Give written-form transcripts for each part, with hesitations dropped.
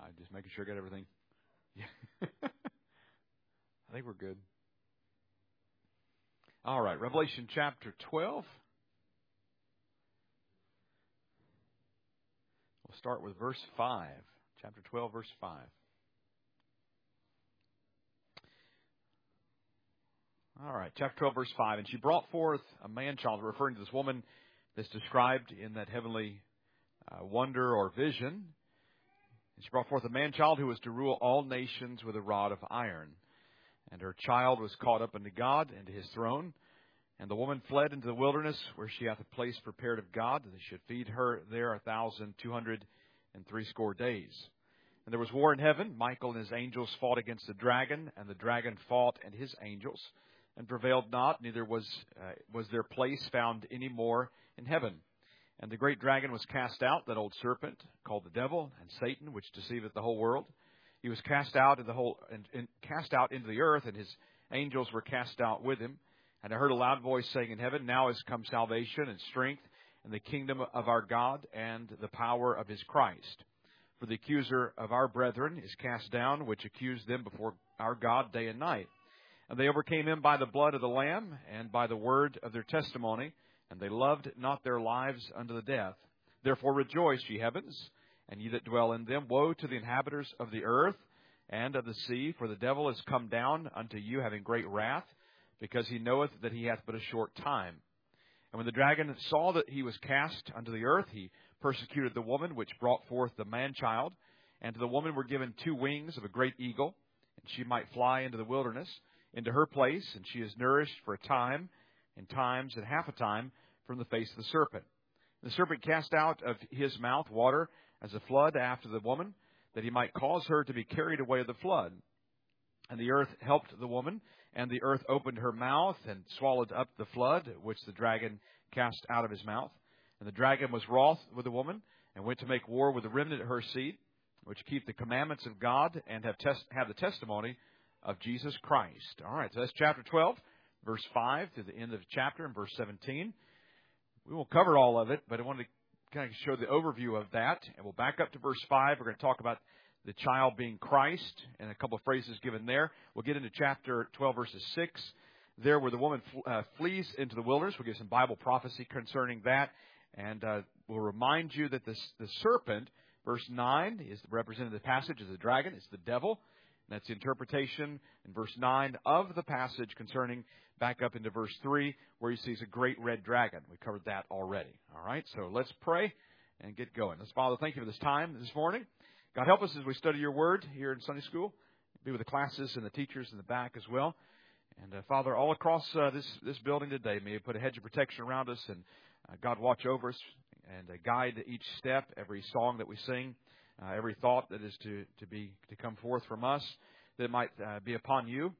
Just making sure I got everything. Yeah. I think we're good. All right, Revelation chapter 12. We'll start with verse 5. Chapter 12, verse 5. All right, chapter 12, verse 5. And she brought forth a man-child, referring to this woman that's described in that heavenly wonder or vision. And she brought forth a man-child who was to rule all nations with a rod of iron. And her child was caught up unto God and to his throne. And the woman fled into the wilderness, where she hath a place prepared of God, that they should feed her there 1,260 days. And there was war in heaven. Michael and his angels fought against the dragon, and the dragon fought and his angels, and prevailed not, neither was their place found any more in heaven. And the great dragon was cast out, that old serpent, called the devil and Satan, which deceiveth the whole world. He was cast out cast out into the earth, and his angels were cast out with him. And I heard a loud voice saying in heaven, Now is come salvation and strength, and the kingdom of our God, and the power of his Christ. For the accuser of our brethren is cast down, which accused them before our God day and night. And they overcame him by the blood of the Lamb, and by the word of their testimony, and they loved not their lives unto the death. Therefore rejoice, ye heavens, and ye that dwell in them. Woe to the inhabitants of the earth and of the sea, for the devil is come down unto you, having great wrath, because he knoweth that he hath but a short time. And when the dragon saw that he was cast unto the earth, he persecuted the woman which brought forth the man-child. And to the woman were given 2 wings of a great eagle, and she might fly into the wilderness, into her place, and she is nourished for a time, and times, and half a time, from the face of the serpent. The serpent cast out of his mouth water as a flood after the woman, that he might cause her to be carried away of the flood. And the earth helped the woman, and the earth opened her mouth and swallowed up the flood, which the dragon cast out of his mouth. And the dragon was wroth with the woman, and went to make war with the remnant of her seed, which keep the commandments of God, and have the testimony of Jesus Christ. All right, so that's chapter 12, verse 5 to the end of the chapter, and verse 17. We won't cover all of it, but I wanted to kind of show the overview of that. And we'll back up to verse 5. We're going to talk about the child being Christ, and a couple of phrases given there. We'll get into chapter 12, verses 6. There where the woman flees into the wilderness. We'll give some Bible prophecy concerning that. And we'll remind you that the serpent, verse 9, is the representative passage of the dragon. It's the devil. And that's the interpretation in verse 9 of the passage concerning, back up into verse 3, where he sees a great red dragon. We covered that already. All right, so let's pray and get going. Let's, Father, thank you for this time this morning. God, help us as we study your word here in Sunday school. Be with the classes and the teachers in the back as well. And, Father, all across this building today, may you put a hedge of protection around us. And, God, watch over us and guide each step, every song that we sing, every thought that is to come forth from us, that it might be upon you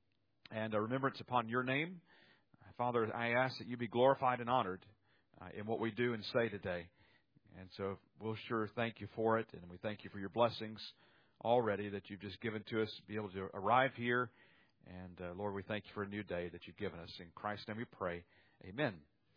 and a remembrance upon your name. Father, I ask that you be glorified and honored in what we do and say today. And so we'll sure thank you for it, and we thank you for your blessings already that you've just given to us to be able to arrive here. And, Lord, we thank you for a new day that you've given us. In Christ's name we pray. Amen.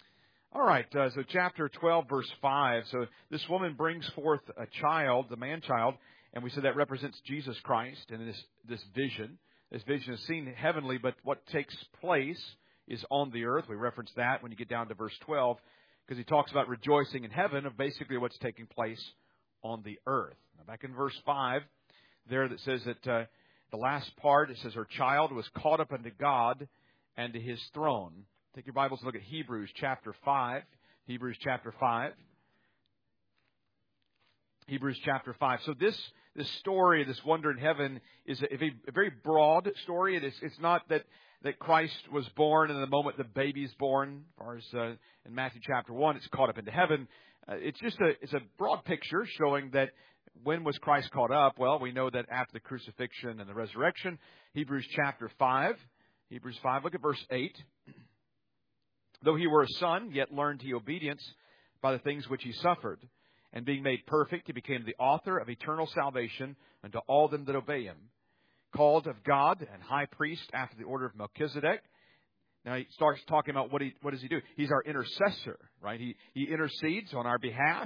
All right, so chapter 12, verse 5. So this woman brings forth a child, the man-child, and we said that represents Jesus Christ. And this vision is seen heavenly, but what takes place is on the earth. We reference that when you get down to verse 12, because he talks about rejoicing in heaven of basically what's taking place on the earth. Now, back in verse 5, there that says that the last part, it says her child was caught up unto God and to his throne. Take your Bibles and look at Hebrews chapter 5. Hebrews chapter 5. Hebrews chapter 5. So this story, this wonder in heaven, is a very broad story. It's not that Christ was born and the moment the baby is born, as far as in Matthew chapter 1, it's caught up into heaven. It's a broad picture showing that when was Christ caught up? Well, we know that after the crucifixion and the resurrection. Hebrews chapter 5. Hebrews 5, look at verse 8. Though he were a son, yet learned he obedience by the things which he suffered. And being made perfect, he became the author of eternal salvation unto all them that obey him. Called of God and high priest after the order of Melchizedek. Now he starts talking about what does he do? He's our intercessor, right? He intercedes on our behalf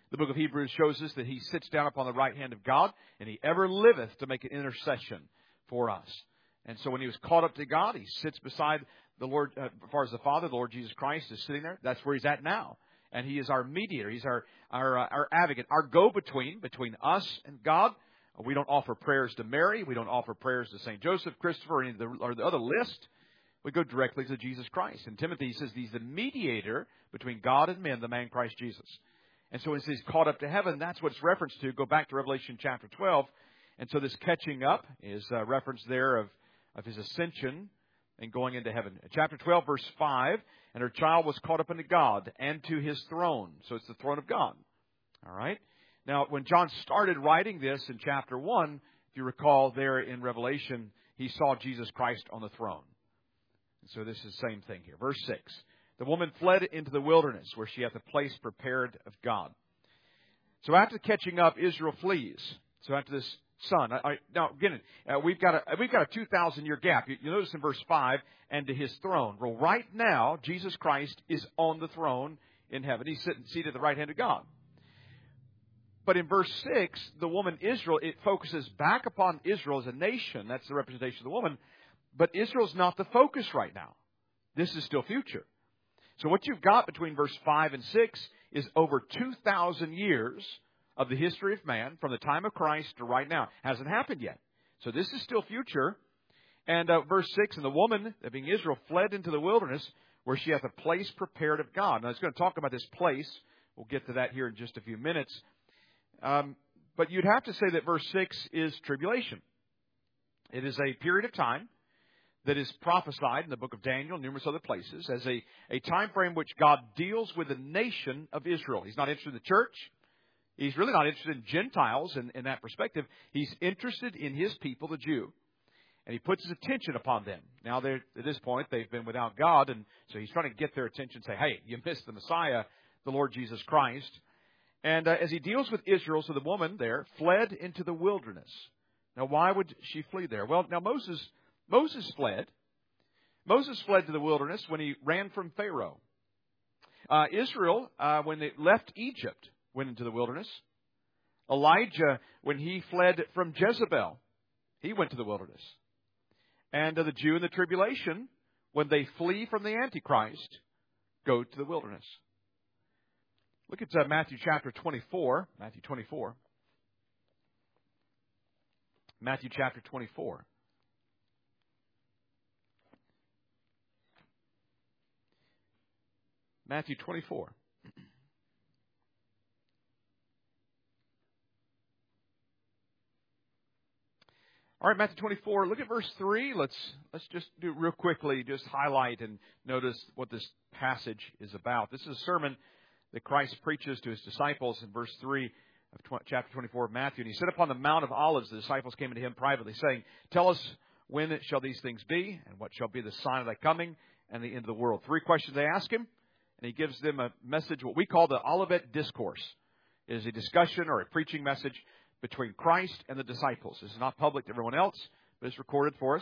The book of Hebrews shows us that He sits down upon the right hand of God, and He ever liveth to make an intercession for us. And so when He was caught up to God, He sits beside the Lord, as far as the Father, the Lord Jesus Christ is sitting there. That's where He's at now. And He is our mediator. He's our advocate, our go-between, between us and God. We don't offer prayers to Mary. We don't offer prayers to St. Joseph, Christopher, or the other list. We go directly to Jesus Christ. In Timothy, he says He's the mediator between God and men, the man Christ Jesus. And so when it says caught up to heaven, that's what it's referenced to. Go back to Revelation chapter 12. And so this catching up is a reference there of His ascension and going into heaven. Chapter 12, verse 5, and her child was caught up into God and to His throne. So it's the throne of God. All right? Now, when John started writing this in chapter 1, if you recall there in Revelation, he saw Jesus Christ on the throne. And so this is the same thing here. Verse 6. The woman fled into the wilderness where she hath a place prepared of God. So after catching up, Israel flees. So after this son. Now, again, we've got a 2,000-year gap. You notice in verse 5, and to His throne. Well, right now, Jesus Christ is on the throne in heaven. He's seated at the right hand of God. But in verse 6, the woman Israel, it focuses back upon Israel as a nation. That's the representation of the woman. But Israel's not the focus right now. This is still future. So what you've got between verse 5 and 6 is over 2,000 years of the history of man from the time of Christ to right now. Hasn't happened yet. So this is still future. And verse 6, and the woman, that being Israel, fled into the wilderness where she hath a place prepared of God. Now, it's going to talk about this place. We'll get to that here in just a few minutes. But you'd have to say that verse 6 is tribulation. It is a period of time that is prophesied in the book of Daniel and numerous other places as a time frame which God deals with the nation of Israel. He's not interested in the church. He's really not interested in Gentiles in that perspective. He's interested in His people, the Jew. And He puts His attention upon them. Now, at this point, they've been without God. And so He's trying to get their attention and say, hey, you missed the Messiah, the Lord Jesus Christ. And as He deals with Israel, so the woman there fled into the wilderness. Now, why would she flee there? Well, now Moses fled. Moses fled to the wilderness when he ran from Pharaoh. Israel, when they left Egypt, went into the wilderness. Elijah, when he fled from Jezebel, he went to the wilderness. And the Jew in the tribulation, when they flee from the Antichrist, go to the wilderness. Look at Matthew chapter 24. Matthew 24. Matthew chapter 24. Matthew 24. All right, Matthew 24. Look at verse 3. Let's just do it real quickly. Just highlight and notice what this passage is about. This is a sermon that Christ preaches to His disciples in verse 3 of chapter 24 of Matthew. And He said upon the Mount of Olives, the disciples came unto Him privately, saying, Tell us, when shall these things be? And what shall be the sign of thy coming and the end of the world? 3 questions they ask Him. And He gives them a message, what we call the Olivet Discourse. It is a discussion or a preaching message between Christ and the disciples. This is not public to everyone else, but it's recorded for us.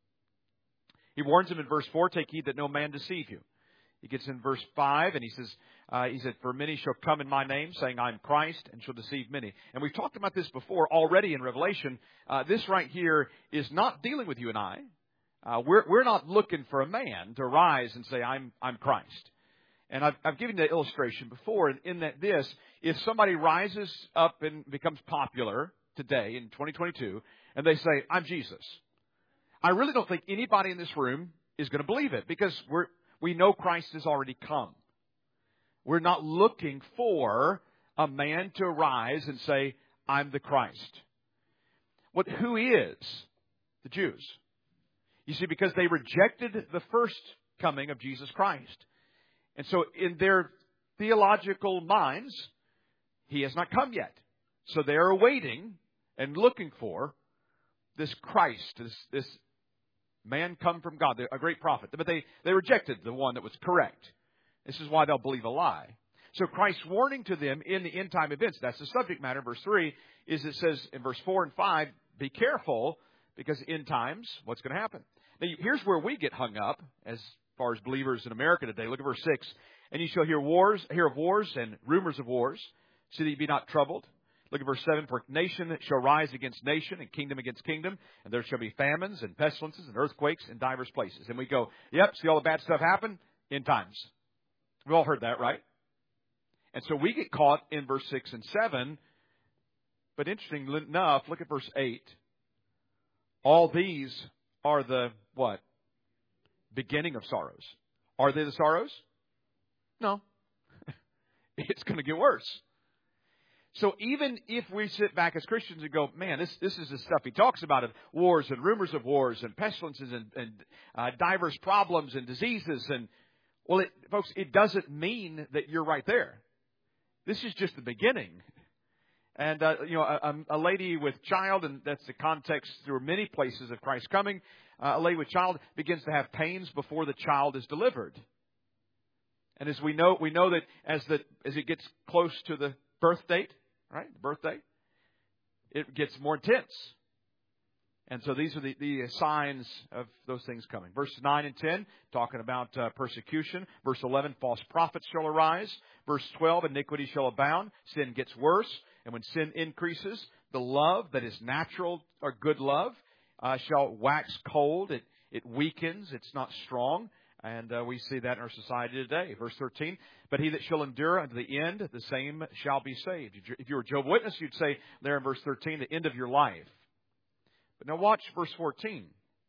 He warns them in verse 4, Take heed that no man deceive you. He gets in verse 5, and he said, For many shall come in my name, saying, I am Christ, and shall deceive many. And we've talked about this before already in Revelation. This right here is not dealing with you and I. We're not looking for a man to rise and say, I'm Christ. And I've given the illustration before in that if somebody rises up and becomes popular today in 2022, and they say, I'm Jesus, I really don't think anybody in this room is going to believe it, because we know Christ has already come. We're not looking for a man to arise and say, I'm the Christ. Who is? The Jews. You see, because they rejected the first coming of Jesus Christ. And so in their theological minds, He has not come yet. So they're awaiting and looking for this Christ, this man come from God, a great prophet. But they rejected the one that was correct. This is why they'll believe a lie. So Christ's warning to them in the end time events, that's the subject matter. Verse 3 is it says in verse 4 and 5, be careful, because end times, what's going to happen? Now, here's where we get hung up as far as believers in America today. Look at verse 6. And you shall hear of wars and rumors of wars. See that you be not troubled. Look at verse 7. For nation shall rise against nation, and kingdom against kingdom, and there shall be famines and pestilences and earthquakes in divers places. And we go, yep, see all the bad stuff happen? End times. We've all heard that, right? And so we get caught in verse 6 and 7. But interestingly enough, look at verse 8. All these are the, what? Beginning of sorrows. Are they the sorrows? No. It's going to get worse. So even if we sit back as Christians and go, man, this is the stuff he talks about, of wars and rumors of wars and pestilences and diverse problems and diseases. And, well, folks, it doesn't mean that you're right there. This is just the beginning. And, a lady with child, and that's the context through many places of Christ's coming, a lady with child begins to have pains before the child is delivered. And as we know that as it gets close to the birth date, right, the birthday, it gets more intense. And so these are the signs of those things coming. Verses 9 and 10, talking about persecution. Verse 11, false prophets shall arise. Verse 12, iniquity shall abound. Sin gets worse. And when sin increases, the love that is natural or good love shall wax cold. It weakens. It's not strong. And we see that in our society today. Verse 13, but he that shall endure unto the end, the same shall be saved. If you were a Jehovah's Witness, you'd say there in verse 13, the end of your life. But now watch verse 14.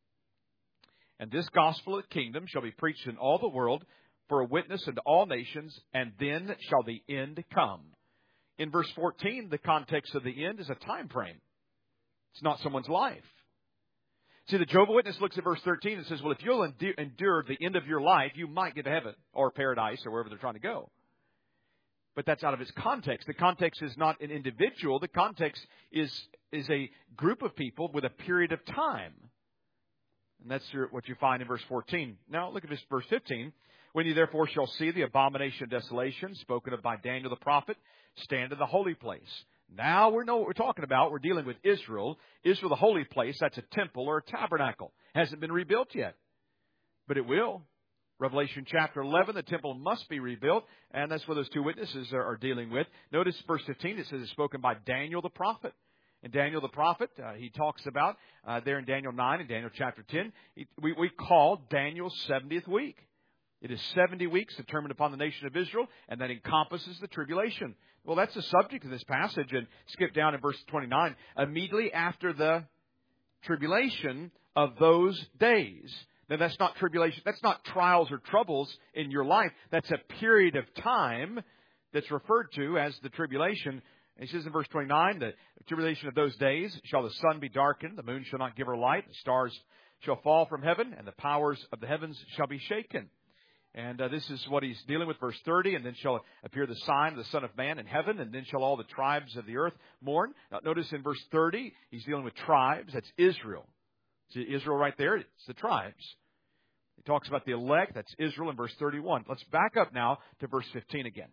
And this gospel of the kingdom shall be preached in all the world for a witness unto all nations, and then shall the end come. In verse 14, the context of the end is a time frame. It's not someone's life. See, the Jehovah's Witness looks at verse 13 and says, well, if you'll endure the end of your life, you might get to heaven or paradise or wherever they're trying to go. But that's out of its context. The context is not an individual. The context is a group of people with a period of time. And that's what you find in verse 14. Now, look at this verse 15. When you therefore shall see the abomination of desolation spoken of by Daniel the prophet, stand in the holy place. Now we know what we're talking about. We're dealing with Israel. Israel, the holy place, that's a temple or a tabernacle. Hasn't been rebuilt yet. But it will. Revelation chapter 11, the temple must be rebuilt. And that's what those two witnesses are dealing with. Notice verse 15, it says it's spoken by Daniel the prophet. And Daniel the prophet, he talks about there in Daniel 9 and Daniel chapter 10, we call Daniel's 70th week. It is 70 weeks determined upon the nation of Israel, and that encompasses the tribulation. Well, that's the subject of this passage. And skip down in verse 29. Immediately after the tribulation of those days. Now, that's not tribulation. That's not trials or troubles in your life. That's a period of time that's referred to as the tribulation. And he says in verse 29, the tribulation of those days shall the sun be darkened, the moon shall not give her light, the stars shall fall from heaven, and the powers of the heavens shall be shaken. And this is what he's dealing with, verse 30. And then shall appear the sign of the Son of Man in heaven. And then shall all the tribes of the earth mourn. Now, notice in verse 30, he's dealing with tribes. That's Israel. See Israel right there? It's the tribes. He talks about the elect. That's Israel in verse 31. Let's back up now to verse 15 again.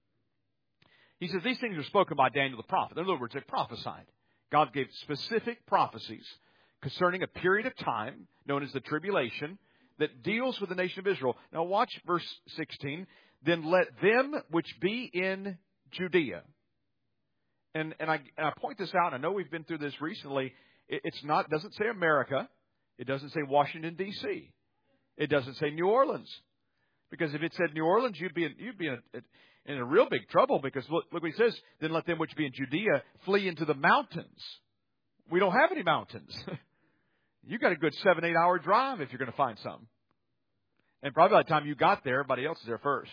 He says these things are spoken by Daniel the prophet. In other words, they prophesied. God gave specific prophecies concerning a period of time known as the tribulation that deals with the nation of Israel. Now watch verse 16. Then let them which be in Judea. And I point this out. I know we've been through this recently. It doesn't say America. It doesn't say Washington, D.C. It doesn't say New Orleans. Because if it said New Orleans, you'd be in a real big trouble. Because look what he says. Then let them which be in Judea flee into the mountains. We don't have any mountains. You got a good 7-8 hour drive if you're going to find some. And probably by the time you got there, everybody else is there first.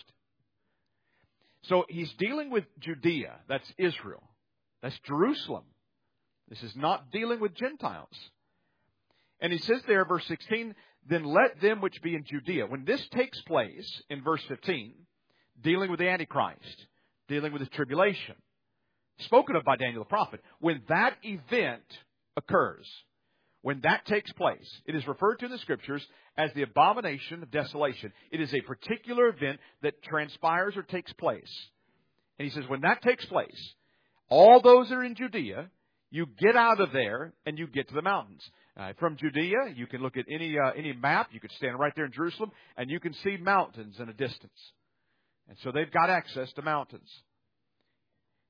So he's dealing with Judea. That's Israel. That's Jerusalem. This is not dealing with Gentiles. And he says there, verse 16, then let them which be in Judea. When this takes place in verse 15, dealing with the Antichrist, dealing with the tribulation, spoken of by Daniel the prophet, when that event occurs, when that takes place, it is referred to in the Scriptures as the abomination of desolation. It is a particular event that transpires or takes place. And he says, when that takes place, all those that are in Judea, you get out of there and you get to the mountains. From Judea, you can look at any map. You could stand right there in Jerusalem, and you can see mountains in a distance. And so they've got access to mountains.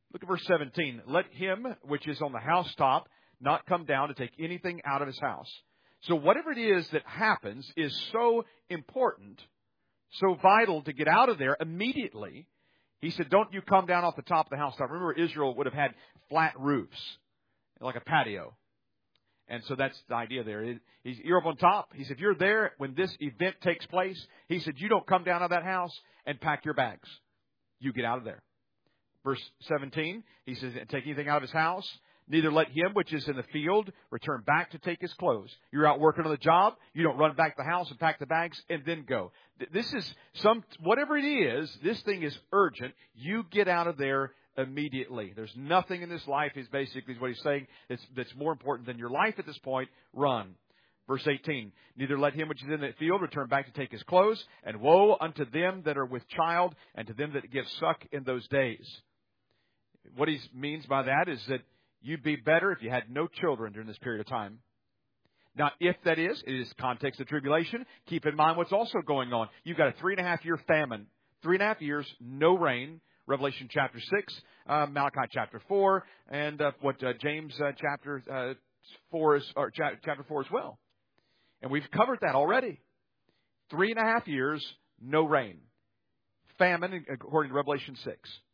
Look at verse 17. Let him which is on the housetop not come down to take anything out of his house. So whatever it is that happens is so important, so vital to get out of there immediately. He said, don't you come down off the top of the housetop. Remember, Israel would have had flat roofs, like a patio. And so that's the idea there. You're up on top. He said, if you're there when this event takes place, he said, you don't come down out of that house and pack your bags. You get out of there. Verse 17, he says, take anything out of his house. Neither let him which is in the field return back to take his clothes. You're out working on the job. You don't run back to the house and pack the bags and then go. This is whatever it is, this thing is urgent. You get out of there immediately. There's nothing in this life, is basically what he's saying, that's more important than your life at this point. Run. Verse 18, neither let him which is in the field return back to take his clothes, and woe unto them that are with child, and to them that give suck in those days. What he means by that is that you'd be better if you had no children during this period of time. Now, if that is, it is context of tribulation. Keep in mind what's also going on. You've got a 3.5-year famine. 3.5 years, no rain. Revelation chapter 6, Malachi chapter 4, and James chapter 4 is, or chapter 4 as well. And we've covered that already. 3.5 years, no rain. Famine, according to Revelation 6.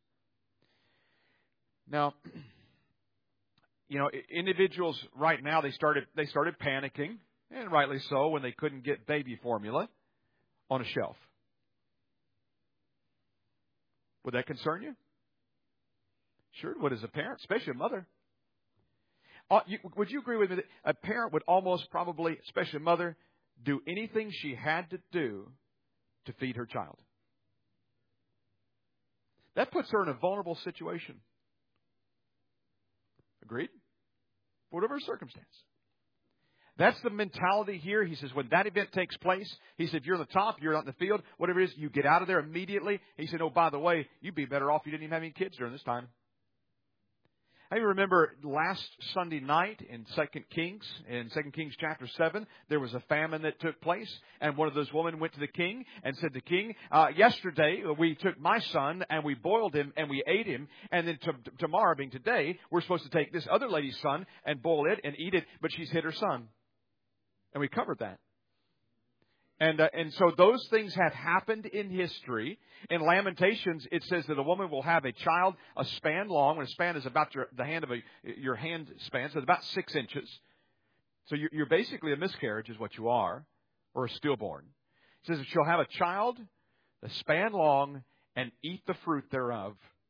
Now, you know, individuals right now, they started panicking, and rightly so, when they couldn't get baby formula on a shelf. Would that concern you? Sure it would, as a parent, especially a mother. Would you agree with me that a parent would almost probably, especially a mother, do anything she had to do to feed her child? That puts her in a vulnerable situation. Agreed? Whatever circumstance. That's the mentality here. He says, when that event takes place, he said, you're on the top, you're out in the field, whatever it is, you get out of there immediately. He said, oh, by the way, you'd be better off if you didn't even have any kids during this time. I remember last Sunday night in 2 Kings chapter 7, there was a famine that took place, and one of those women went to the king and said to the king, yesterday we took my son and we boiled him and we ate him, and then tomorrow, being today, we're supposed to take this other lady's son and boil it and eat it, but she's hid her son. And we covered that. And so those things have happened in history. In Lamentations, it says that a woman will have a child a span long. When a span is about the hand of your hand span, so it's about 6 inches. So you're basically a miscarriage is what you are, or a stillborn. It says that she'll have a child a span long and eat the fruit thereof.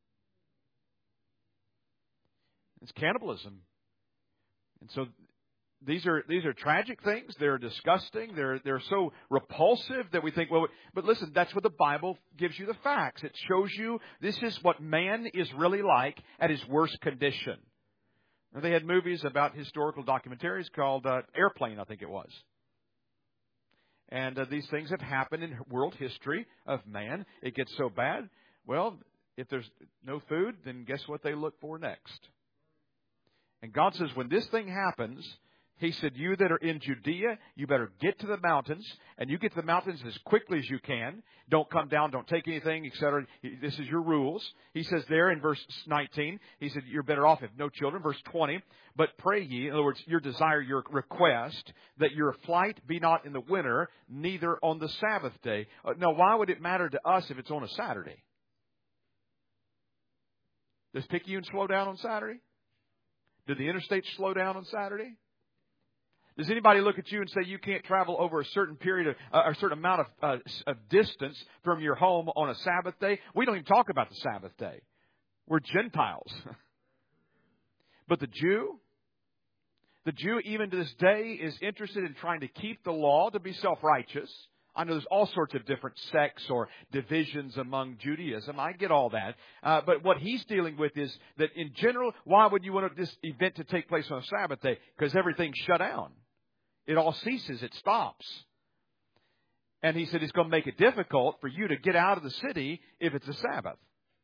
It's cannibalism. And so these are tragic things. They're disgusting. They're so repulsive that we think, well, but listen, that's what the Bible gives you the facts. It shows you this is what man is really like at his worst condition. And they had movies about historical documentaries called Airplane, I think it was. And these things have happened in world history of man. It gets so bad. Well, if there's no food, then guess what they look for next? And God says, when this thing happens, He said, you that are in Judea, you better get to the mountains, and you get to the mountains as quickly as you can. Don't come down, don't take anything, etc. This is your rules. He says there in verse 19, he said, you're better off if no children. Verse 20, but pray ye, in other words, your desire, your request, that your flight be not in the winter, neither on the Sabbath day. Now, why would it matter to us if it's on a Saturday? Does Picayune slow down on Saturday? Did the interstate slow down on Saturday? Does anybody look at you and say you can't travel over a certain period of a certain amount of distance from your home on a Sabbath day? We don't even talk about the Sabbath day. We're Gentiles. But the Jew even to this day is interested in trying to keep the law to be self-righteous. I know there's all sorts of different sects or divisions among Judaism. I get all that. But what he's dealing with is that in general, why would you want this event to take place on a Sabbath day? Because everything's shut down. It all ceases. It stops. And he said it's going to make it difficult for you to get out of the city if it's a Sabbath.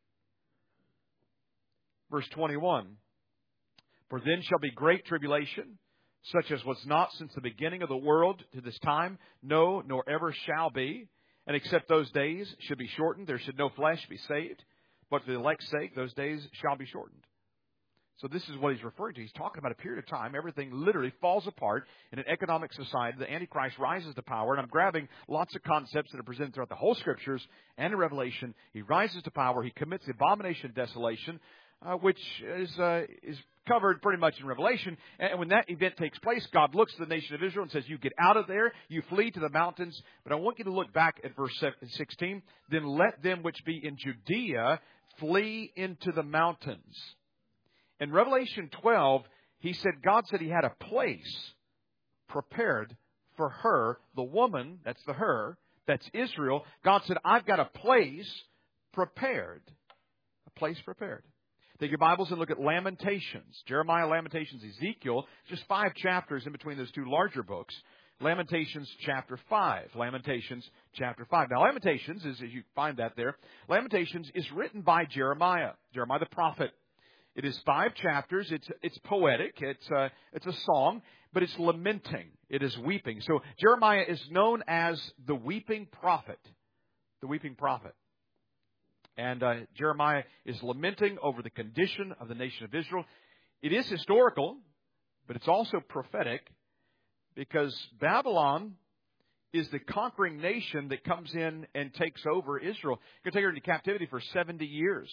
Verse 21. For then shall be great tribulation, such as was not since the beginning of the world to this time, no, nor ever shall be. And except those days should be shortened, there should no flesh be saved. but for the elect's sake, those days shall be shortened. So this is what he's referring to. He's talking about a period of time. Everything literally falls apart in an economic society. The Antichrist rises to power. And I'm grabbing lots of concepts that are presented throughout the whole Scriptures and in Revelation. He rises to power. He commits the abomination of desolation, which is covered pretty much in Revelation. And when that event takes place, God looks at the nation of Israel and says, you get out of there. You flee to the mountains. But I want you to look back at verse 16. Then let them which be in Judea flee into the mountains. In Revelation 12, God said he had a place prepared for her, the woman, that's the her, that's Israel. God said, I've got a place prepared. A place prepared. Take your Bibles and look at Lamentations. Jeremiah, Lamentations, Ezekiel. Just 5 chapters in between those 2 larger books. Lamentations chapter 5. Lamentations chapter 5. Now, Lamentations is, as you find that there, Lamentations is written by Jeremiah. Jeremiah the prophet. It is 5 chapters. It's poetic. It's a song, but it's lamenting. It is weeping. So Jeremiah is known as the weeping prophet. The weeping prophet. And Jeremiah is lamenting over the condition of the nation of Israel. It is historical, but it's also prophetic, because Babylon is the conquering nation that comes in and takes over Israel. You're going to take her into captivity for 70 years.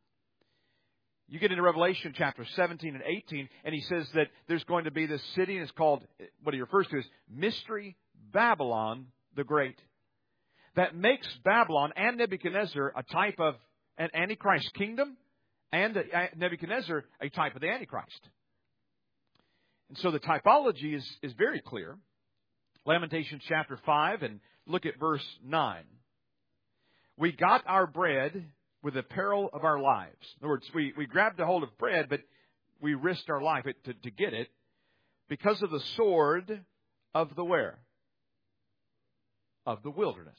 You get into Revelation chapter 17 and 18, and he says that there's going to be this city, and it's called, what he refers to as Mystery Babylon the Great. That makes Babylon and Nebuchadnezzar a type of an Antichrist kingdom, and Nebuchadnezzar a type of the Antichrist. And so the typology is very clear. Lamentations chapter 5, and look at verse 9. We got our bread with the peril of our lives. In other words, we grabbed a hold of bread, but we risked our life to get it because of the sword of the where? Of the wilderness.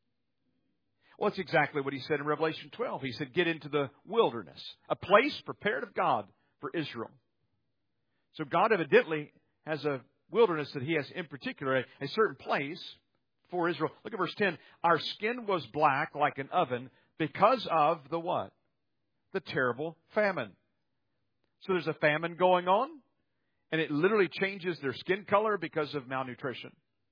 Well, that's exactly what he said in Revelation 12. He said, get into the wilderness, a place prepared of God for Israel. So God evidently has a wilderness that he has in particular, a certain place for Israel. Look at verse 10. Our skin was black like an oven because of the what? The terrible famine. So there's a famine going on, and it literally changes their skin color because of malnutrition.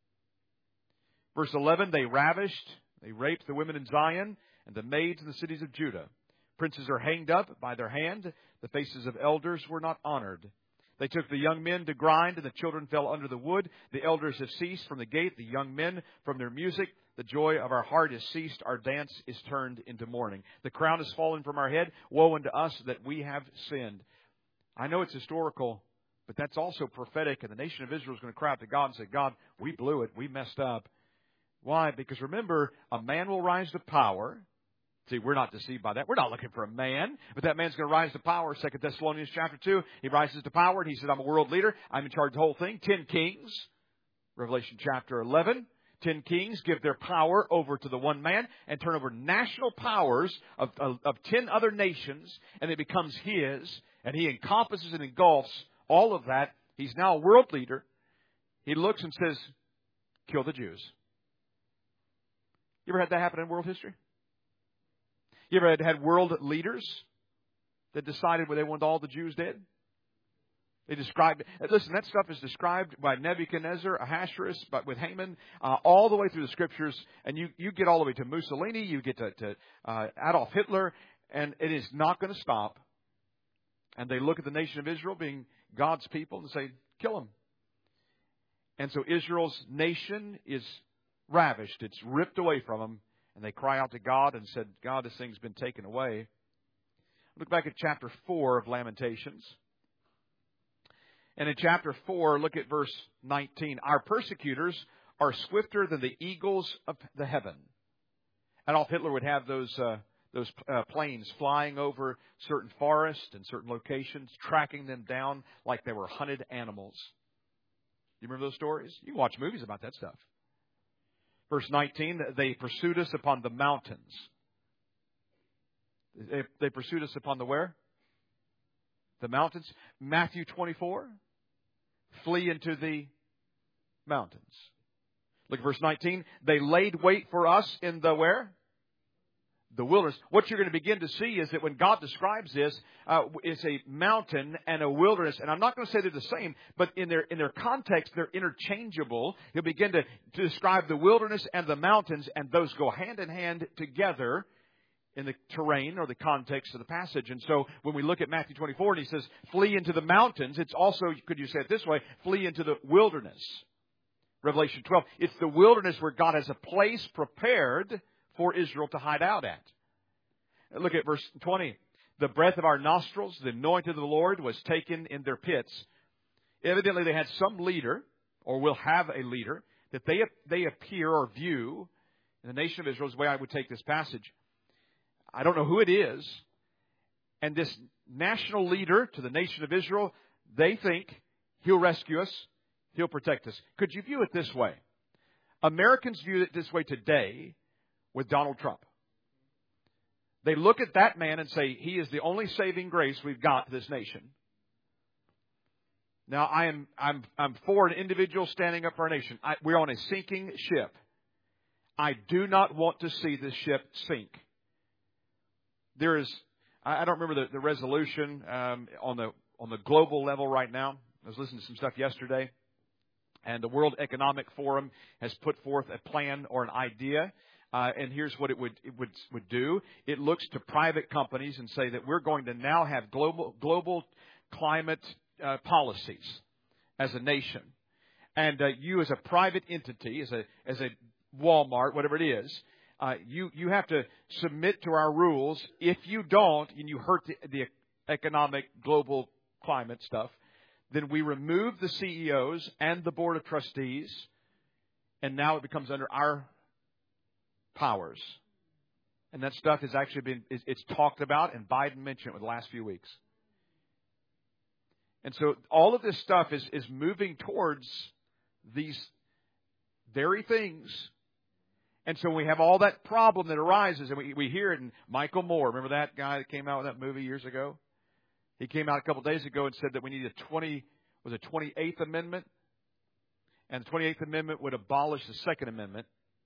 Verse 11, they raped the women in Zion and the maids in the cities of Judah. Princes are hanged up by their hand. The faces of elders were not honored. They took the young men to grind, and the children fell under the wood. The elders have ceased from the gate, the young men from their music. The joy of our heart is ceased. Our dance is turned into mourning. The crown has fallen from our head. Woe unto us that we have sinned. I know it's historical, but that's also prophetic. And the nation of Israel is going to cry out to God and say, God, we blew it. We messed up. Why? Because remember, a man will rise to power. See, we're not deceived by that. We're not looking for a man, but that man's going to rise to power. 2 Thessalonians chapter 2, he rises to power, and he says, I'm a world leader. I'm in charge of the whole thing. 10 kings. Revelation chapter 11. 10 kings give their power over to the one man and turn over national powers of 10 other nations, and it becomes his, and he encompasses and engulfs all of that. He's now a world leader. He looks and says, kill the Jews. You ever had that happen in world history? You ever had world leaders that decided they wanted all the Jews dead? They described it. Listen, that stuff is described by Nebuchadnezzar, Ahasuerus, but with Haman, all the way through the Scriptures. And you get all the way to Mussolini, you get to Adolf Hitler, and it is not going to stop. And they look at the nation of Israel being God's people and say, kill them. And so Israel's nation is ravished. It's ripped away from them. And they cry out to God and said, God, this thing's been taken away. Look back at chapter 4 of Lamentations. And in chapter 4, look at verse 19. Our persecutors are swifter than the eagles of the heaven. Adolf Hitler would have those planes flying over certain forests and certain locations, tracking them down like they were hunted animals. You remember those stories? You can watch movies about that stuff. Verse 19, they pursued us upon the mountains. They pursued us upon the where? The mountains. Matthew 24, flee into the mountains. Look at verse 19. They laid wait for us in the where? the wilderness. What you're going to begin to see is that when God describes this, it's a mountain and a wilderness. And I'm not going to say they're the same, but in their context, they're interchangeable. He'll begin to describe the wilderness and the mountains, and those go hand in hand together in the terrain or the context of the passage. And so when we look at Matthew 24 and he says, flee into the mountains, it's also, could you say it this way, flee into the wilderness. Revelation 12, it's the wilderness where God has a place prepared for Israel to hide out at. Look at verse 20. The breath of our nostrils, the anointing of the Lord, was taken in their pits. Evidently they had some leader, or will have a leader, that they appear or view in the nation of Israel is the way I would take this passage. I don't know who it is. And this national leader to the nation of Israel, they think he'll rescue us. He'll protect us. Could you view it this way? Americans view it this way today with Donald Trump. They look at that man and say, he is the only saving grace we've got to this nation. Now, I'm for an individual standing up for our nation. We're on a sinking ship. I do not want to see this ship sink. There is, I don't remember the resolution on the global level right now. I was listening to some stuff yesterday, and the World Economic Forum has put forth a plan or an idea. And here's what it would do. It looks to private companies and say that we're going to now have global climate policies as a nation. And you as a private entity, as a Walmart, whatever it is, you have to submit to our rules. If you don't, and you hurt the economic global climate stuff, then we remove the CEOs and the board of trustees, and now it becomes under our powers. And that stuff has actually it's talked about, and Biden mentioned it in the last few weeks. And so all of this stuff is moving towards these very things. And so we have all that problem that arises, and we hear it. And Michael Moore, remember that guy that came out with that movie years ago? He came out a couple of days ago and said that we need a 28th Amendment, and the 28th Amendment would abolish the Second Amendment.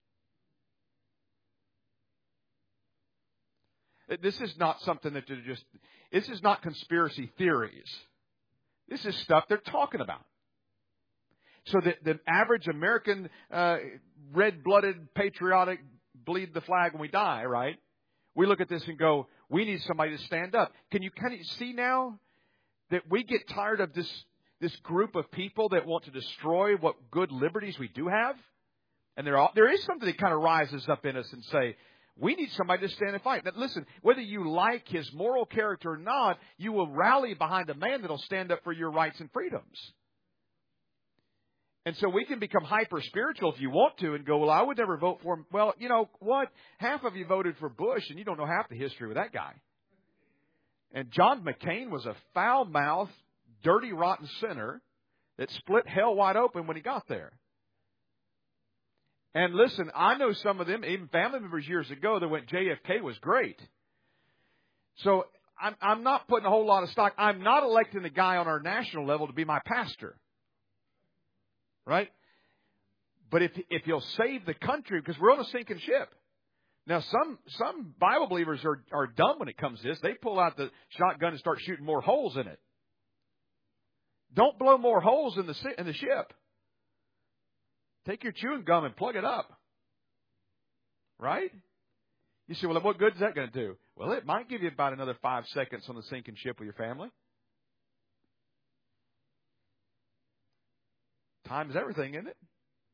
This is not something that this is not conspiracy theories. This is stuff they're talking about. So the average American, red-blooded, patriotic, bleed the flag when we die, right? We look at this and go, we need somebody to stand up. Can you kind of see now that we get tired of this group of people that want to destroy what good liberties we do have? And there is something that kind of rises up in us and say, we need somebody to stand and fight. Now, listen, whether you like his moral character or not, you will rally behind a man that will stand up for your rights and freedoms. And so we can become hyper-spiritual if you want to and go, well, I would never vote for him. Well, you know what? Half of you voted for Bush, and you don't know half the history with that guy. And John McCain was a foul-mouthed, dirty, rotten sinner that split hell wide open when he got there. And listen, I know some of them, even family members years ago, that went, JFK was great. So I'm not putting a whole lot of stock. I'm not electing a guy on our national level to be my pastor. Right? But if he'll save the country, because we're on a sinking ship. Now, some Bible believers are dumb when it comes to this. They pull out the shotgun and start shooting more holes in it. Don't blow more holes in the ship. Take your chewing gum and plug it up. Right? You say, well, what good is that going to do? Well, it might give you about another 5 seconds on the sinking ship with your family. Time is everything, isn't it?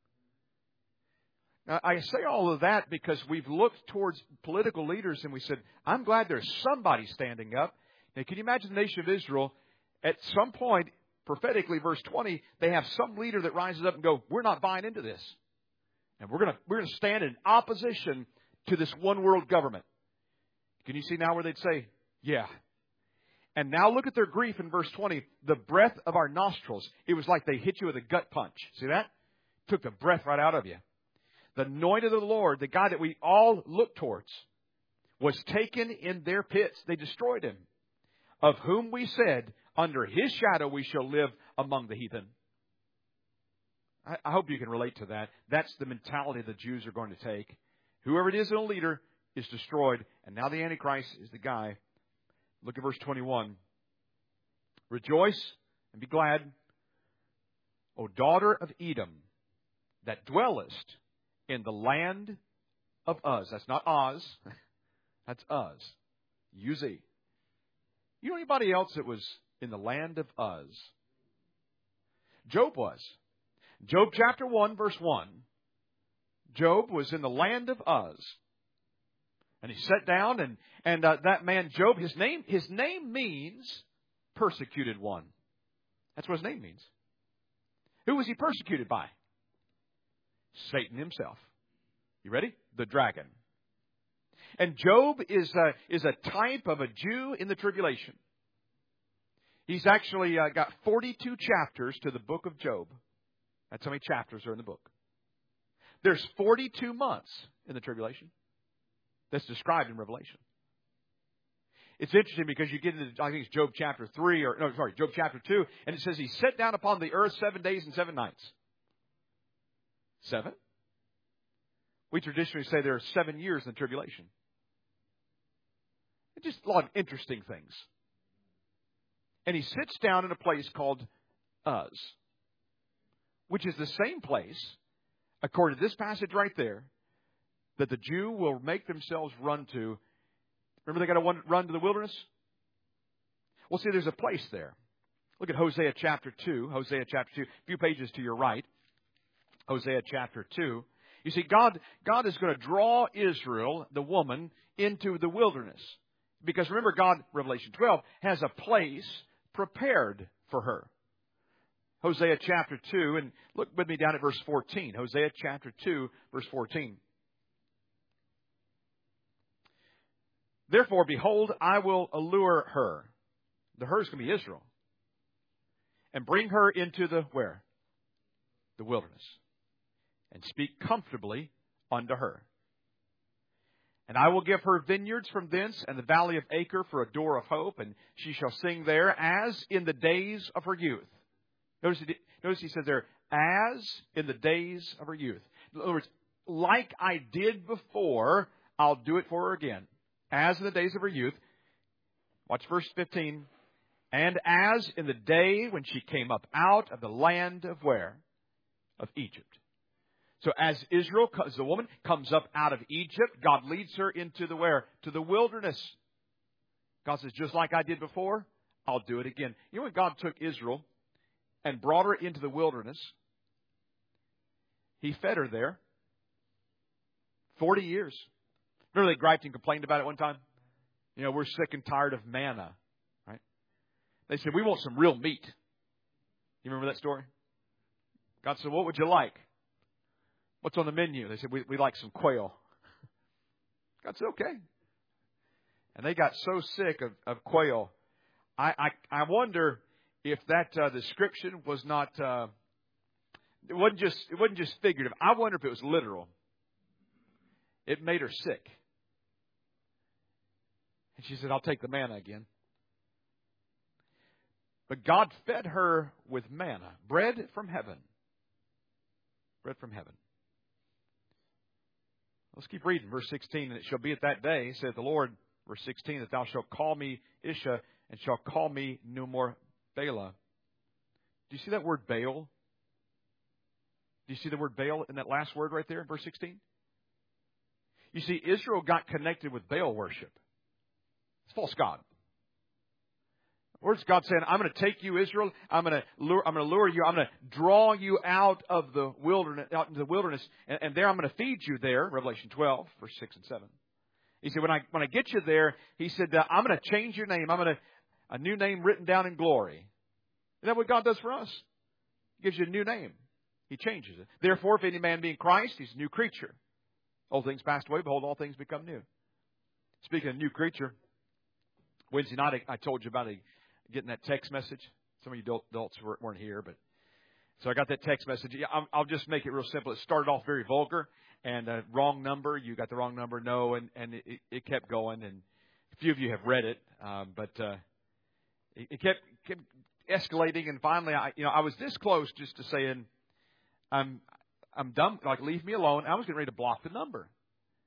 Now, I say all of that because we've looked towards political leaders and we said, I'm glad there's somebody standing up. Now, can you imagine the nation of Israel at some point, prophetically, verse 20, they have some leader that rises up and go, we're not buying into this. And we're going to stand in opposition to this one world government. Can you see now where they'd say, yeah. And now look at their grief in verse 20. The breath of our nostrils. It was like they hit you with a gut punch. See that? Took the breath right out of you. The anointed of the Lord, the God that we all look towards, was taken in their pits. They destroyed him. Of whom we said, under his shadow we shall live among the heathen. I hope you can relate to that. That's the mentality the Jews are going to take. Whoever it is in a leader, is destroyed. And now the Antichrist is the guy. Look at verse 21. Rejoice and be glad, O daughter of Edom, that dwellest in the land of Uz. That's not Oz. That's Uz. U-Z. You know anybody else that was in the land of Uz? Job was. Job chapter 1, verse 1. Job was in the land of Uz. And he sat down, and that man Job, his name means persecuted one. That's what his name means. Who was he persecuted by? Satan himself. You ready? The dragon. And Job is a type of a Jew in the tribulation. He's actually got 42 chapters to the book of Job. That's how many chapters are in the book. There's 42 months in the tribulation that's described in Revelation. It's interesting because you get into, I think it's Job chapter 3, Job chapter 2, and it says he sat down upon the earth 7 days and 7 nights. 7? We traditionally say there are 7 years in the tribulation. It's just a lot of interesting things. And he sits down in a place called Uz, which is the same place, according to this passage right there, that the Jew will make themselves run to. Remember they got to run to the wilderness? Well, see, there's a place there. Look at Hosea chapter 2. Hosea chapter 2. A few pages to your right. Hosea chapter 2. You see, God is going to draw Israel, the woman, into the wilderness. Because remember, God, Revelation 12, has a place prepared for her. Hosea chapter 2, and look with me down at verse 14. Hosea chapter 2, verse 14. Therefore, behold, I will allure her. The her is going to be Israel. And bring her into the where? The wilderness. And speak comfortably unto her. And I will give her vineyards from thence, and the valley of Acre for a door of hope, and she shall sing there as in the days of her youth. Notice he said there, as in the days of her youth. In other words, like I did before, I'll do it for her again. As in the days of her youth. Watch verse 15. And as in the day when she came up out of the land of where? Of Egypt. So as Israel, as the woman comes up out of Egypt, God leads her into the where? To the wilderness. God says, just like I did before, I'll do it again. You know when God took Israel and brought her into the wilderness, He fed her there 40 years. Remember they griped and complained about it one time? You know, we're sick and tired of manna. Right? They said, we want some real meat. You remember that story? God said, what would you like? What's on the menu? They said, we like some quail. God said, okay. And they got so sick of quail. I wonder if that description was not, it wasn't just figurative. I wonder if it was literal. It made her sick. And she said, I'll take the manna again. But God fed her with manna, bread from heaven. Bread from heaven. Let's keep reading. Verse 16, and it shall be at that day, saith the Lord, verse 16, that thou shalt call me Isha, and shalt call me no more Bala. Do you see that word Baal? Do you see the word Baal in that last word right there, verse 16? You see, Israel got connected with Baal worship. It's false god. Where's God saying, I'm going to take you, Israel. I'm going to lure you. I'm going to draw you out of the wilderness, out into the wilderness, and there I'm going to feed you there. Revelation 12, verse 6 and 7. He said, when I get you there, He said, I'm going to change your name. A new name written down in glory. Isn't that what God does for us? He gives you a new name. He changes it. Therefore, if any man be in Christ, he's a new creature. Old things passed away, behold, all things become new. Speaking of new creature, Wednesday night I told you about getting that text message. Some of you adults weren't here, but so I got that text message. I'll just make it real simple. It started off very vulgar and wrong number. You got the wrong number. No, and it kept going. And a few of you have read it, but it kept escalating. And finally, I was this close just to saying, I'm done. Like, leave me alone. I was getting ready to block the number.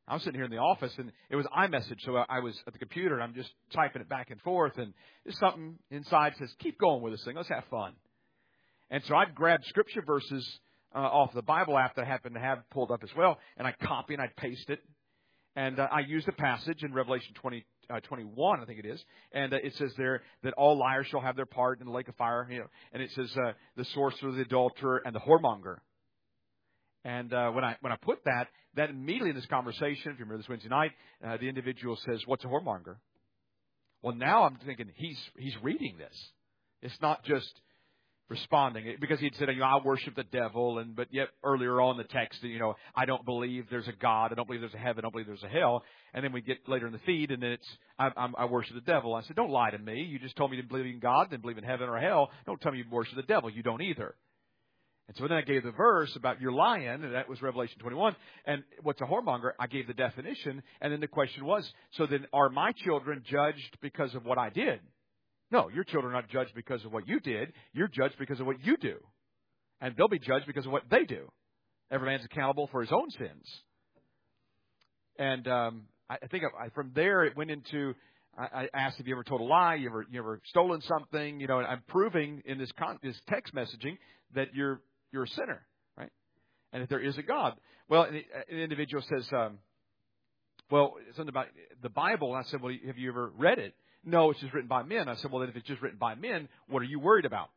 I was sitting here in the office, and it was iMessage, so I was at the computer, and I'm just typing it back and forth, and there's something inside says, keep going with this thing. Let's have fun. And so I'd grab Scripture verses off the Bible app that I happen to have pulled up as well, and I'd copy and I'd paste it. And I used a passage in Revelation 21, I think it is, and it says there that all liars shall have their part in the lake of fire, and it says the sorcerer, the adulterer, and the whoremonger. And when I put that immediately in this conversation, if you remember this Wednesday night, the individual says, "What's a whoremonger?" Well, now I'm thinking he's reading this. It's not just responding, because he'd said, I worship the devil, but yet earlier on in the text, I don't believe there's a God, I don't believe there's a heaven, I don't believe there's a hell. And then we get later in the feed, and then it's I worship the devil. I said, don't lie to me. You just told me to believe in God, then believe in heaven or hell. Don't tell me you worship the devil. You don't either. And so then I gave the verse about you're lying, and that was Revelation 21. And what's a whoremonger? I gave the definition, and then the question was, so then are my children judged because of what I did? No, your children are not judged because of what you did. You're judged because of what you do. And they'll be judged because of what they do. Every man's accountable for his own sins. And I think from there it went into, I asked if you ever told a lie, you ever stolen something, and I'm proving in this text messaging that you're a sinner, right? And that there is a God. Well, an individual says, something about the Bible. And I said, well, have you ever read it? No, it's just written by men. I said, well, then if it's just written by men, what are you worried about?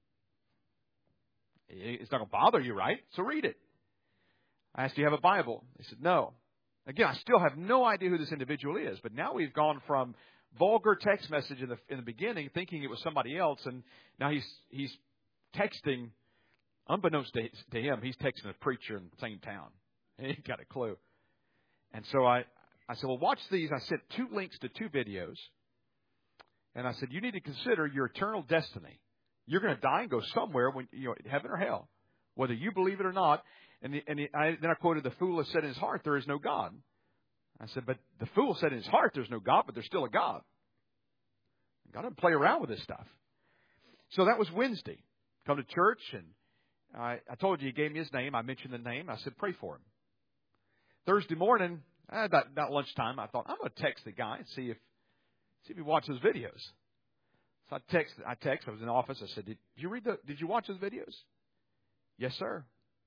It's not going to bother you, right? So read it. I asked, do you have a Bible? They said, no. Again, I still have no idea who this individual is. But now we've gone from vulgar text message in the beginning, thinking it was somebody else, and now he's texting, unbeknownst to him, he's texting a preacher in the same town. He ain't got a clue. And so I said, well, watch these. I sent 2 links to 2 videos. And I said, you need to consider your eternal destiny. You're going to die and go somewhere, heaven or hell, whether you believe it or not. Then I quoted, the fool has said in his heart, there is no God. I said, but the fool said in his heart, there's no God, but there's still a God. God doesn't play around with this stuff. So that was Wednesday. Come to church, and I told you he gave me his name. I mentioned the name. I said, pray for him. Thursday morning, about lunchtime, I thought, I'm going to text the guy and see if he watched those videos. So I text. I was in the office. I said, did you watch those videos? Yes, sir.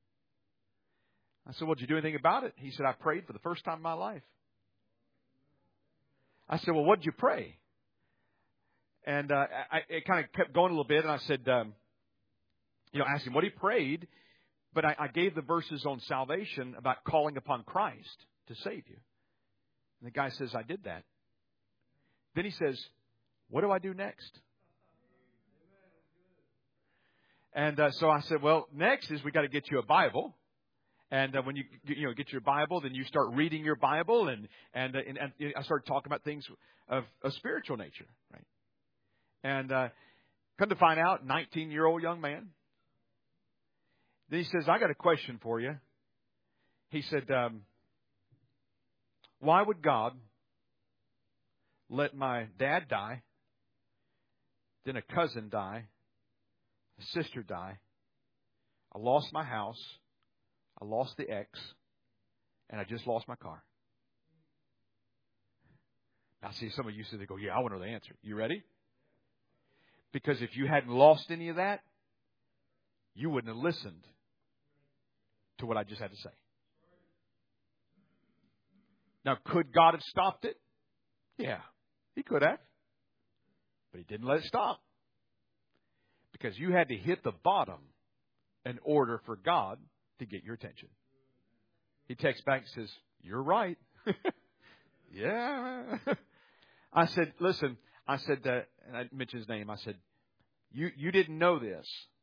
I said, well, did you do anything about it? He said, I prayed for the first time in my life. I said, well, what did you pray? And it kind of kept going a little bit. And I said, asked him what he prayed. But I gave the verses on salvation about calling upon Christ to save you. And the guy says, I did that. Then he says, what do I do next? And so I said, well, next is we got to get you a Bible. And when you get your Bible, then you start reading your Bible. And I started talking about things of a spiritual nature, right? And come to find out, 19-year-old young man. Then he says, I got a question for you. He said, why would God let my dad die, then a cousin die, a sister die? I lost my house, I lost the ex, and I just lost my car. Now, see, some of you said, they go, yeah, I want to know the answer. You ready? Because if you hadn't lost any of that, you wouldn't have listened to what I just had to say. Now, could God have stopped it? Yeah, He could have. But He didn't let it stop. Because you had to hit the bottom in order for God to get your attention. He texts back and says, you're right. Yeah. I said, listen, and I mentioned his name. I said, you didn't know this.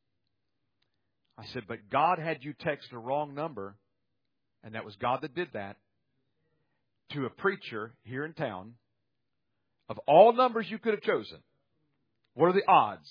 I said, but God had you text the wrong number, and that was God that did that, to a preacher here in town. Of all numbers you could have chosen, what are the odds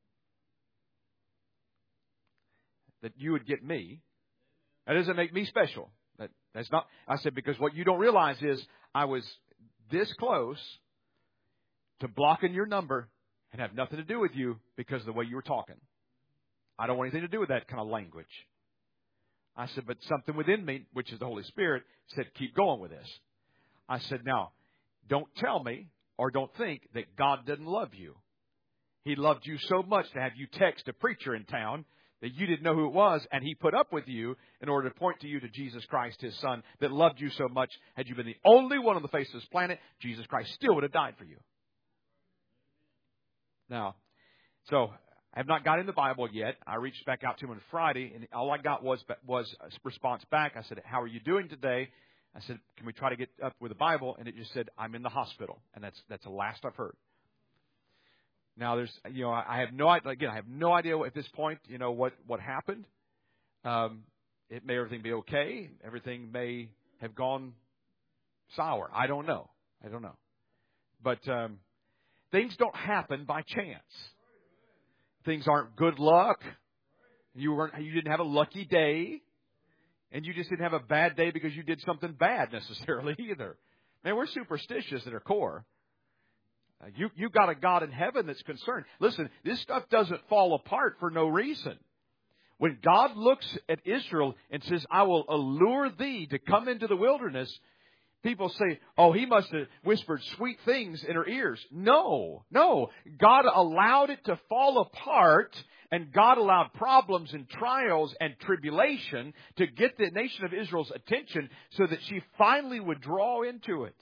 that you would get me? That doesn't make me special. That's not. I said, because what you don't realize is I was this close to blocking your number and have nothing to do with you because of the way you were talking. I don't want anything to do with that kind of language. I said, but something within me, which is the Holy Spirit, said, keep going with this. I said, now, don't tell me or don't think that God doesn't love you. He loved you so much to have you text a preacher in town that you didn't know who it was, and he put up with you in order to point to you to Jesus Christ, his Son, that loved you so much. Had you been the only one on the face of this planet, Jesus Christ still would have died for you. Now, so I have not got in the Bible yet. I reached back out to him on Friday, and all I got was a response back. I said, how are you doing today? I said, can we try to get up with the Bible? And it just said, I'm in the hospital. And that's the last I've heard. Now, I have no idea. Again, I have no idea at this point, what happened. May everything be okay. Everything may have gone sour. I don't know. But things don't happen by chance. Things aren't good luck. You didn't have a lucky day. And you just didn't have a bad day because you did something bad necessarily either. Man, we're superstitious at our core. You got a God in heaven that's concerned. Listen, this stuff doesn't fall apart for no reason. When God looks at Israel and says, I will allure thee to come into the wilderness, people say, oh, he must have whispered sweet things in her ears. No. God allowed it to fall apart, and God allowed problems and trials and tribulation to get the nation of Israel's attention so that she finally would draw into it.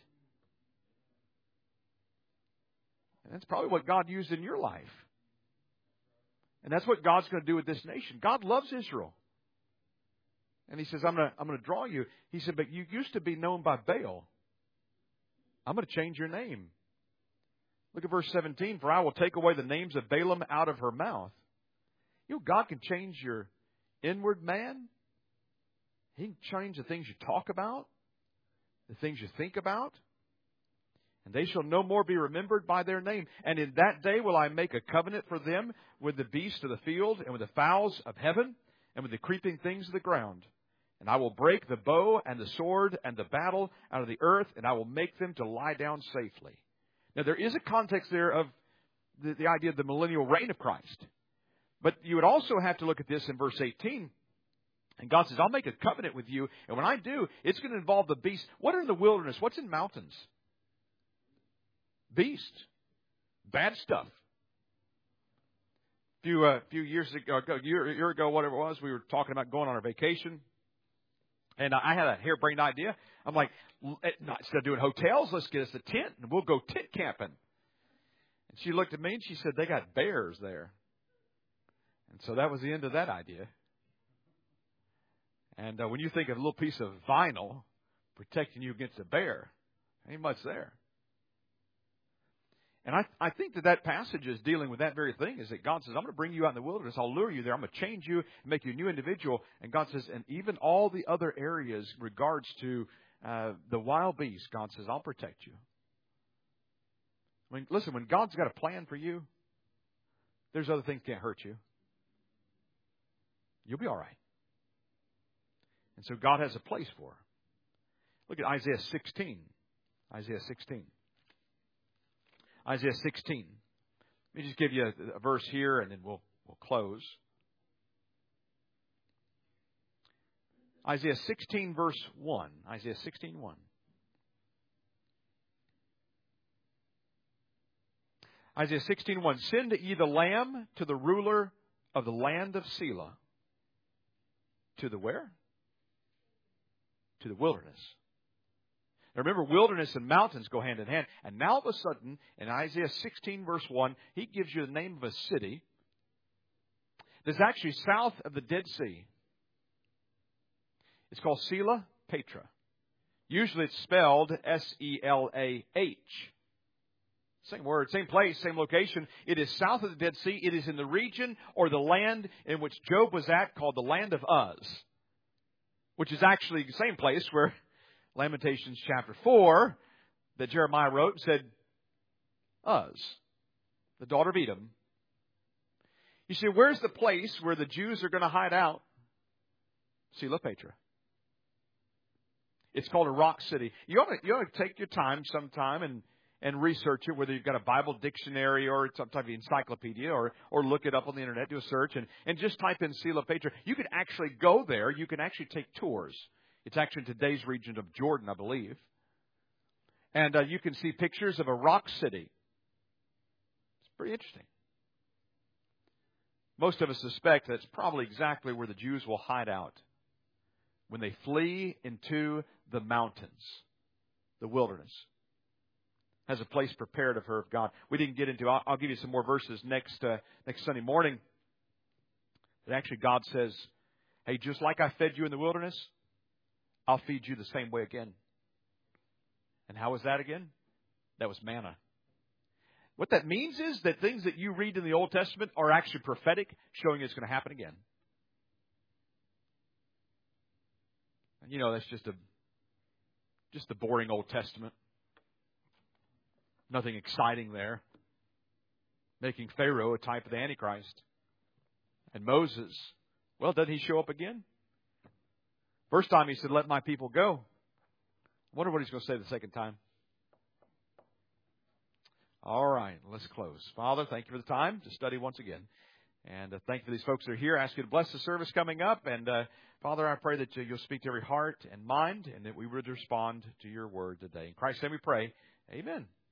And that's probably what God used in your life. And that's what God's going to do with this nation. God loves Israel. And he says, I'm going to draw you. He said, but you used to be known by Baal. I'm going to change your name. Look at verse 17. For I will take away the names of Balaam out of her mouth. God can change your inward man. He can change the things you talk about, the things you think about. And they shall no more be remembered by their name. And in that day will I make a covenant for them with the beasts of the field and with the fowls of heaven and with the creeping things of the ground. And I will break the bow and the sword and the battle out of the earth, and I will make them to lie down safely. Now, there is a context there of the idea of the millennial reign of Christ. But you would also have to look at this in verse 18. And God says, I'll make a covenant with you. And when I do, it's going to involve the beasts. What are in the wilderness? What's in mountains? Beasts. Bad stuff. A few years ago, a year ago, whatever it was, we were talking about going on our vacation. And I had a harebrained idea. I'm like, instead of doing hotels, let's get us a tent and we'll go tent camping. And she looked at me and she said, they got bears there. And so that was the end of that idea. And when you think of a little piece of vinyl protecting you against a bear, ain't much there. And I think that passage is dealing with that very thing, is that God says, I'm going to bring you out in the wilderness. I'll lure you there. I'm going to change you and make you a new individual. And God says, and even all the other areas regards to the wild beast, God says, I'll protect you. Listen, when God's got a plan for you, there's other things that can't hurt you. You'll be all right. And so God has a place for her. Look at Isaiah 16. Isaiah 16. Isaiah 16. Let me just give you a verse here and then we'll close. Isaiah 16 verse 1. Isaiah 16:1. Isaiah 16:1. Send ye the lamb to the ruler of the land of Selah. To the where? To the wilderness. Now remember, wilderness and mountains go hand in hand. And now all of a sudden, in Isaiah 16 verse 1, he gives you the name of a city that's actually south of the Dead Sea. It's called Selah Petra. Usually it's spelled S-E-L-A-H. Same word, same place, same location. It is south of the Dead Sea. It is in the region or the land in which Job was at, called the land of Uz, which is actually the same place where Lamentations chapter 4 that Jeremiah wrote said, Uz, the daughter of Edom. You see, where's the place where the Jews are going to hide out? Selah Petra. It's called a rock city. You ought to take your time sometime and and research it, whether you've got a Bible dictionary or some type of encyclopedia, or look it up on the internet, do a search, and just type in Seal of Petra. You can actually go there. You can actually take tours. It's actually in today's region of Jordan, I believe. And you can see pictures of a rock city. It's pretty interesting. Most of us suspect that's probably exactly where the Jews will hide out when they flee into the mountains, the wilderness, as a place prepared of her of God. We didn't get into. I'll give you some more verses next Sunday morning. But actually, God says, "Hey, just like I fed you in the wilderness, I'll feed you the same way again." And how was that again? That was manna. What that means is that things that you read in the Old Testament are actually prophetic, showing it's going to happen again. And you know, that's just a boring Old Testament. Nothing exciting there. Making Pharaoh a type of the Antichrist. And Moses, well, doesn't he show up again? First time he said, "Let my people go." I wonder what he's going to say the second time. All right, let's close. Father, thank you for the time to study once again. And thank you for these folks that are here. I ask you to bless the service coming up. And Father, I pray that you'll speak to every heart and mind, and that we would respond to your word today. In Christ's name we pray. Amen.